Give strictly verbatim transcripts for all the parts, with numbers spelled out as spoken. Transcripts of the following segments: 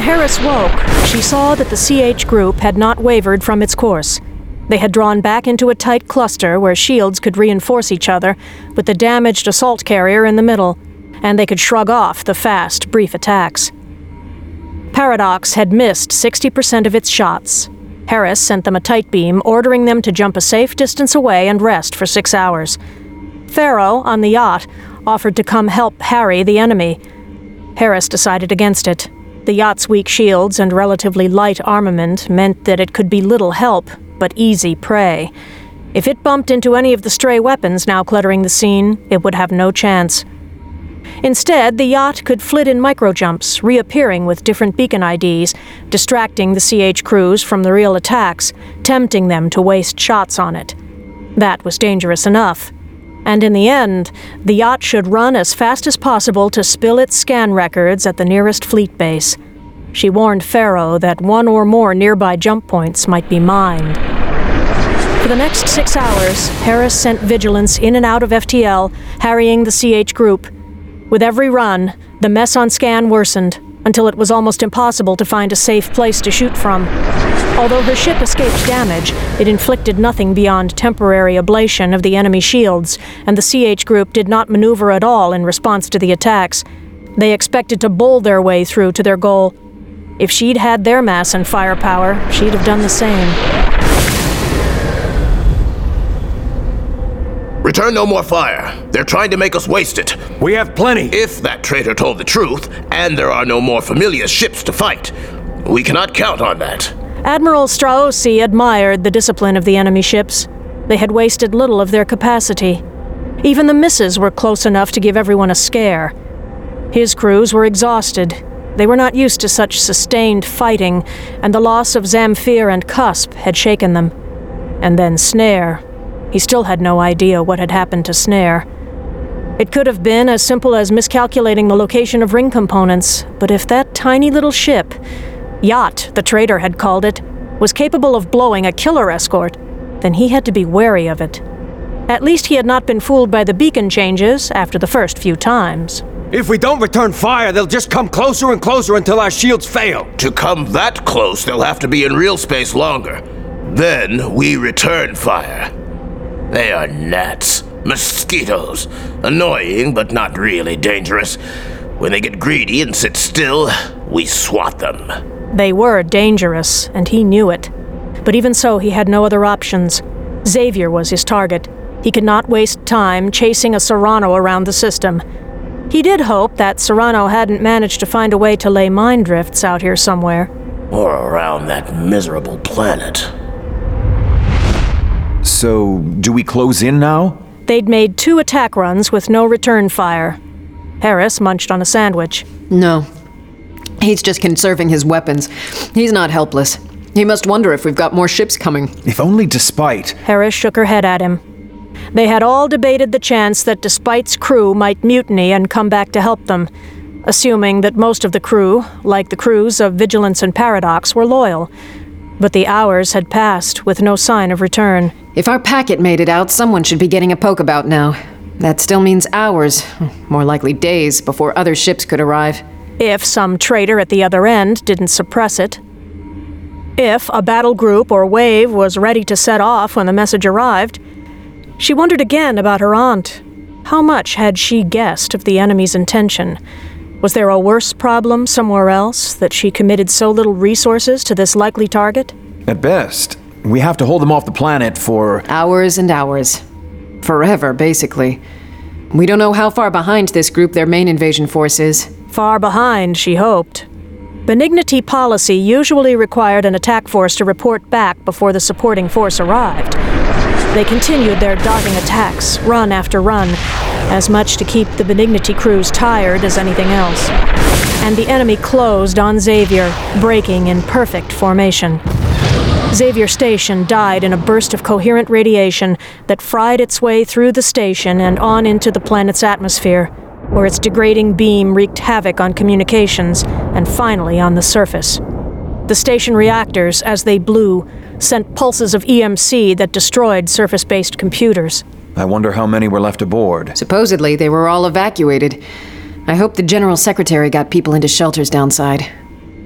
Harris woke, she saw that the C H group had not wavered from its course. They had drawn back into a tight cluster where shields could reinforce each other, with the damaged assault carrier in the middle, and they could shrug off the fast, brief attacks. Paradox had missed sixty percent of its shots. Harris sent them a tight beam, ordering them to jump a safe distance away and rest for six hours. Faro, on the yacht, offered to come help harry the enemy. Harris decided against it. The yacht's weak shields and relatively light armament meant that it could be little help, but easy prey. If it bumped into any of the stray weapons now cluttering the scene, it would have no chance. Instead, the yacht could flit in microjumps, reappearing with different beacon I Ds, distracting the C H crews from the real attacks, tempting them to waste shots on it. That was dangerous enough. And in the end, the yacht should run as fast as possible to spill its scan records at the nearest fleet base. She warned Faro that one or more nearby jump points might be mined. For the next six hours, Harris sent vigilance in and out of F T L, harrying the C H group. With every run, the mess on scan worsened, until it was almost impossible to find a safe place to shoot from. Although her ship escaped damage, it inflicted nothing beyond temporary ablation of the enemy shields, and the C H group did not maneuver at all in response to the attacks. They expected to bowl their way through to their goal. If she'd had their mass and firepower, she'd have done the same. Return no more fire. They're trying to make us waste it. We have plenty. If that traitor told the truth, and there are no more familiar ships to fight, we cannot count on that. Admiral Straussy admired the discipline of the enemy ships. They had wasted little of their capacity. Even the misses were close enough to give everyone a scare. His crews were exhausted. They were not used to such sustained fighting, and the loss of Zamfir and Cusp had shaken them. And then Snare. He still had no idea what had happened to Snare. It could have been as simple as miscalculating the location of ring components, but if that tiny little ship, yacht, the traitor had called it, was capable of blowing a killer escort, then he had to be wary of it. At least he had not been fooled by the beacon changes after the first few times. If we don't return fire, they'll just come closer and closer until our shields fail. To come that close, they'll have to be in real space longer. Then we return fire. They are gnats, mosquitoes. Annoying, but not really dangerous. When they get greedy and sit still, we swat them. They were dangerous, and he knew it. But even so, he had no other options. Xavier was his target. He could not waste time chasing a Serrano around the system. He did hope that Serrano hadn't managed to find a way to lay mine drifts out here somewhere. Or around that miserable planet. So, do we close in now? They'd made two attack runs with no return fire. Harris munched on a sandwich. No. He's just conserving his weapons. He's not helpless. He must wonder if we've got more ships coming. If only Despite... Harris shook her head at him. They had all debated the chance that Despite's crew might mutiny and come back to help them, assuming that most of the crew, like the crews of Vigilance and Paradox, were loyal. But the hours had passed with no sign of return. If our packet made it out, someone should be getting a poke about now. That still means hours, more likely days, before other ships could arrive. If some traitor at the other end didn't suppress it. If a battle group or wave was ready to set off when the message arrived. She wondered again about her aunt. How much had she guessed of the enemy's intention? Was there a worse problem somewhere else, that she committed so little resources to this likely target? At best, we have to hold them off the planet for... Hours and hours. Forever, basically. We don't know how far behind this group their main invasion force is. Far behind, she hoped. Benignity policy usually required an attack force to report back before the supporting force arrived. They continued their dogging attacks, run after run, as much to keep the Benignity crews tired as anything else. And the enemy closed on Xavier, breaking in perfect formation. Xavier Station died in a burst of coherent radiation that fried its way through the station and on into the planet's atmosphere, where its degrading beam wreaked havoc on communications and finally on the surface. The station reactors, as they blew, sent pulses of E M C that destroyed surface-based computers. I wonder how many were left aboard. Supposedly, they were all evacuated. I hope the General Secretary got people into shelters downside.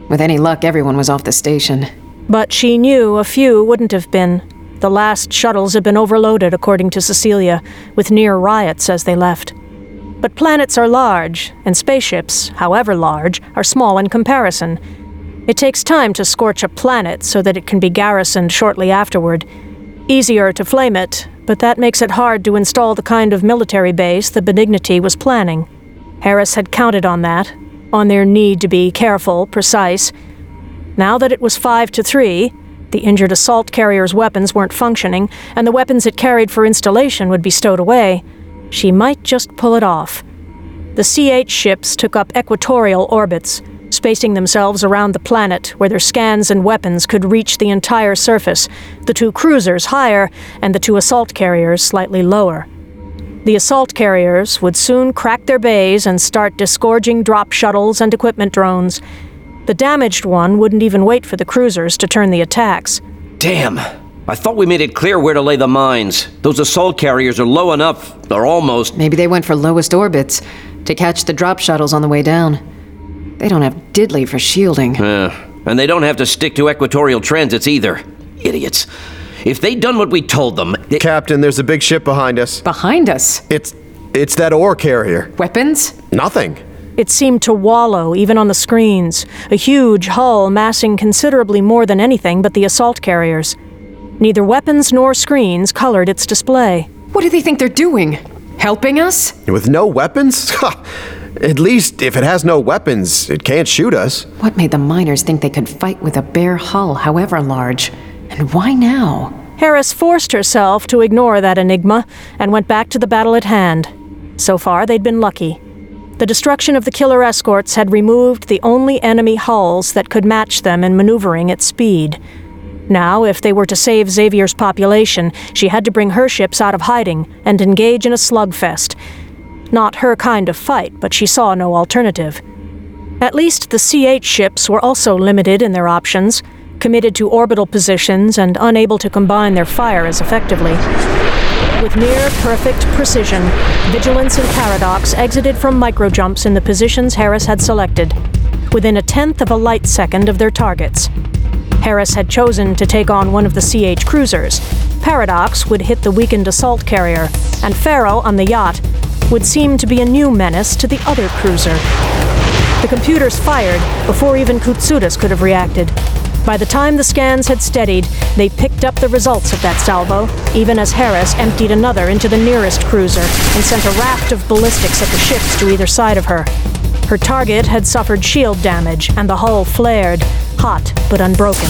With any luck, everyone was off the station. But she knew a few wouldn't have been. The last shuttles had been overloaded, according to Cecilia, with near riots as they left. But planets are large, and spaceships, however large, are small in comparison. It takes time to scorch a planet so that it can be garrisoned shortly afterward. Easier to flame it, but that makes it hard to install the kind of military base the Benignity was planning. Harris had counted on that, on their need to be careful, precise. Now that it was five to three, the injured assault carrier's weapons weren't functioning, and the weapons it carried for installation would be stowed away. She might just pull it off. The C H ships took up equatorial orbits, spacing themselves around the planet where their scans and weapons could reach the entire surface, the two cruisers higher and the two assault carriers slightly lower. The assault carriers would soon crack their bays and start disgorging drop shuttles and equipment drones. The damaged one wouldn't even wait for the cruisers to turn the attacks. Damn! I thought we made it clear where to lay the mines. Those assault carriers are low enough, or almost. Maybe they went for lowest orbits, to catch the drop shuttles on the way down. They don't have diddly for shielding. Uh, and they don't have to stick to equatorial transits either. Idiots. If they'd done what we told them... They... Captain, there's a big ship behind us. Behind us? It's... it's that ore carrier. Weapons? Nothing. It seemed to wallow, even on the screens, a huge hull massing considerably more than anything but the assault carriers. Neither weapons nor screens colored its display. What do they think they're doing? Helping us? With no weapons? At least, if it has no weapons, it can't shoot us. What made the miners think they could fight with a bare hull, however large? And why now? Harris forced herself to ignore that enigma and went back to the battle at hand. So far, they'd been lucky. The destruction of the killer escorts had removed the only enemy hulls that could match them in maneuvering at speed. Now, if they were to save Xavier's population, she had to bring her ships out of hiding and engage in a slugfest. Not her kind of fight, but she saw no alternative. At least the C H ships were also limited in their options, committed to orbital positions and unable to combine their fire as effectively. With near-perfect precision, Vigilance and Paradox exited from microjumps in the positions Harris had selected, within a tenth of a light second of their targets. Harris had chosen to take on one of the C H cruisers. Paradox would hit the weakened assault carrier, and Pharaoh on the yacht would seem to be a new menace to the other cruiser. The computers fired before even Kutsudas could have reacted. By the time the scans had steadied, they picked up the results of that salvo, even as Harris emptied another into the nearest cruiser and sent a raft of ballistics at the ships to either side of her. Her target had suffered shield damage, and the hull flared, hot but unbroken.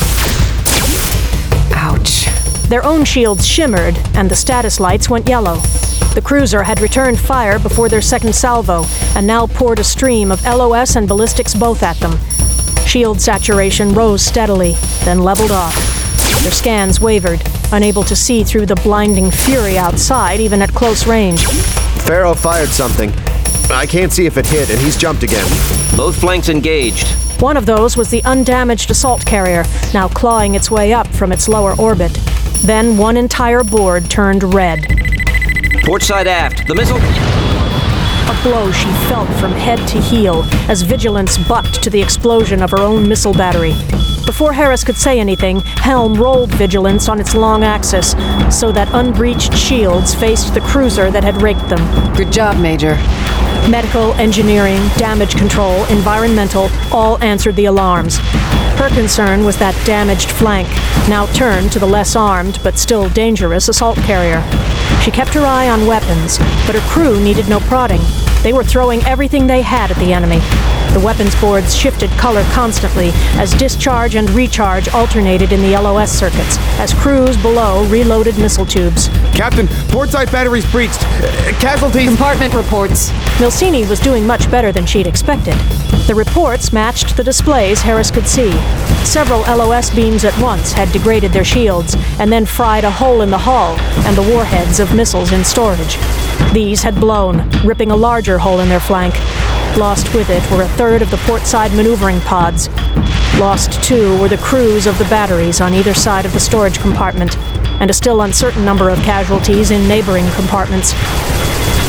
Ouch. Their own shields shimmered, and the status lights went yellow. The cruiser had returned fire before their second salvo, and now poured a stream of L O S and ballistics both at them. Shield saturation rose steadily, then leveled off. Their scans wavered, unable to see through the blinding fury outside, even at close range. Pharaoh fired something. I can't see if it hit, and he's jumped again. Both flanks engaged. One of those was the undamaged assault carrier, now clawing its way up from its lower orbit. Then one entire board turned red. Port side aft. The missile... A blow she felt from head to heel as Vigilance bucked to the explosion of her own missile battery. Before Harris could say anything, Helm rolled Vigilance on its long axis so that unbreached shields faced the cruiser that had raked them. Good job, Major. Medical, engineering, damage control, environmental, all answered the alarms. Her concern was that damaged flank, now turned to the less armed but still dangerous assault carrier. She kept her eye on weapons, but her crew needed no prodding. They were throwing everything they had at the enemy. The weapons boards shifted color constantly as discharge and recharge alternated in the L O S circuits, as crews below reloaded missile tubes. Captain, portside batteries breached. Uh, casualties... Compartment reports. Milcini was doing much better than she'd expected. The reports matched the displays Harris could see. Several L O S beams at once had degraded their shields, and then fried a hole in the hull and the warheads of missiles in storage. These had blown, ripping a larger hole in their flank. Lost with it were a third of the portside maneuvering pods. Lost, too, were the crews of the batteries on either side of the storage compartment, and a still uncertain number of casualties in neighboring compartments.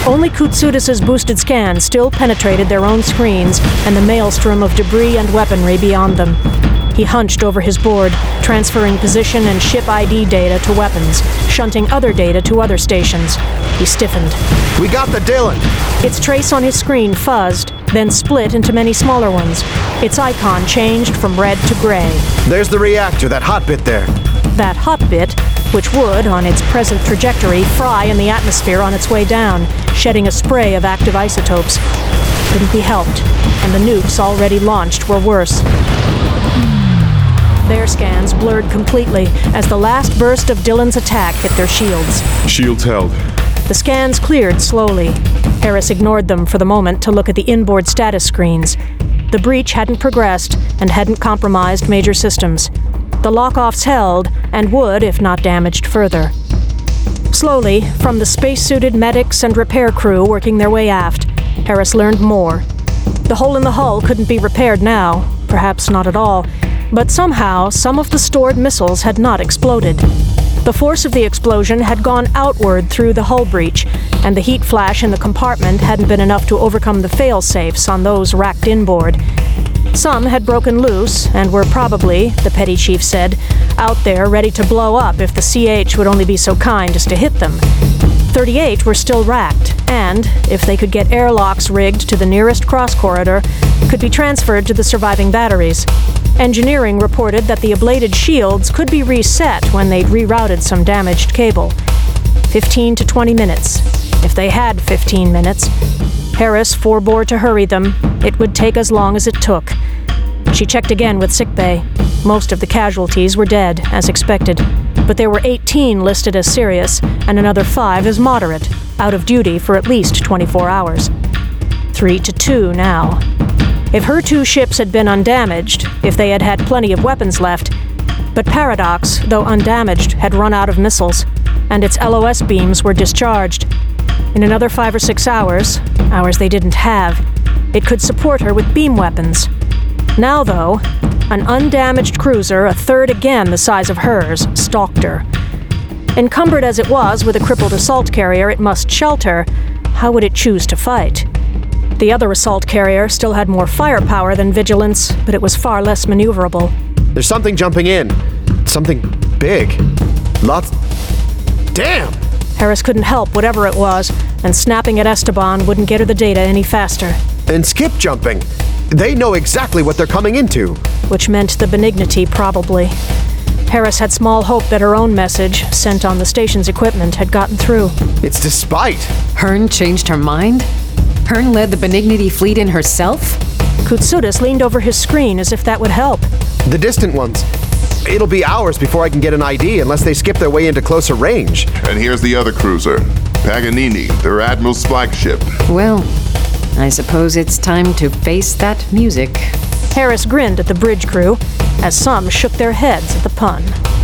Only Koutsoutis' boosted scans still penetrated their own screens and the maelstrom of debris and weaponry beyond them. He hunched over his board, transferring position and ship I D data to weapons, shunting other data to other stations. He stiffened. We got the Dylan! Its trace on his screen fuzzed, then split into many smaller ones. Its icon changed from red to gray. There's the reactor, that hot bit there. That hot bit, which would, on its present trajectory, fry in the atmosphere on its way down, shedding a spray of active isotopes. Couldn't be helped, and the nukes already launched were worse. Their scans blurred completely as the last burst of Dylan's attack hit their shields. Shields held. The scans cleared slowly. Harris ignored them for the moment to look at the inboard status screens. The breach hadn't progressed and hadn't compromised major systems. The lock-offs held and would, if not damaged, further. Slowly, from the spacesuited medics and repair crew working their way aft, Harris learned more. The hole in the hull couldn't be repaired now, perhaps not at all, but somehow some of the stored missiles had not exploded. The force of the explosion had gone outward through the hull breach, and the heat flash in the compartment hadn't been enough to overcome the fail-safes on those racked inboard. Some had broken loose and were probably, the petty chief said, out there ready to blow up if the C H would only be so kind as to hit them. thirty-eight were still racked, and, if they could get airlocks rigged to the nearest cross corridor, could be transferred to the surviving batteries. Engineering reported that the ablated shields could be reset when they'd rerouted some damaged cable. Fifteen to twenty minutes. If they had fifteen minutes. Harris forebore to hurry them. It would take as long as it took. She checked again with sickbay. Most of the casualties were dead, as expected, but there were eighteen listed as serious and another five as moderate, out of duty for at least twenty-four hours. Three to two now. If her two ships had been undamaged, if they had had plenty of weapons left, but Paradox, though undamaged, had run out of missiles, and its L O S beams were discharged. In another five or six hours, hours they didn't have, it could support her with beam weapons. Now, though, an undamaged cruiser, a third again the size of hers, stalked her. Encumbered as it was with a crippled assault carrier it must shelter, how would it choose to fight? The other assault carrier still had more firepower than Vigilance, but it was far less maneuverable. There's something jumping in. Something big. Lots... Damn! Harris couldn't help whatever it was, and snapping at Esteban wouldn't get her the data any faster. And skip jumping. They know exactly what they're coming into. Which meant the Benignity, probably. Harris had small hope that her own message, sent on the station's equipment, had gotten through. It's despite. Hearn changed her mind? Hearn led the Benignity fleet in herself? Koutsoutis leaned over his screen as if that would help. The distant ones. It'll be hours before I can get an I D unless they skip their way into closer range. And here's the other cruiser, Paganini, their admiral's flagship. Well, I suppose it's time to face that music. Harris grinned at the bridge crew, as some shook their heads at the pun.